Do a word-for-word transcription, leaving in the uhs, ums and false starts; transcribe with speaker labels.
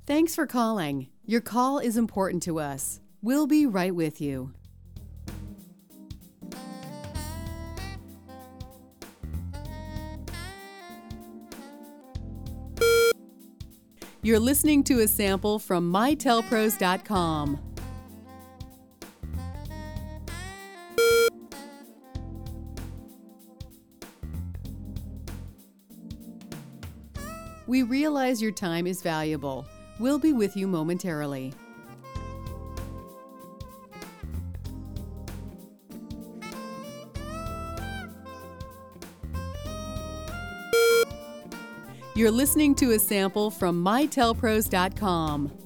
Speaker 1: Thanks for calling. Your call is important to us. We'll be right with you. You're listening to a sample from my tel pros dot com. We realize your time is valuable. We'll be with you momentarily. You're listening to a sample from my tel pros dot com.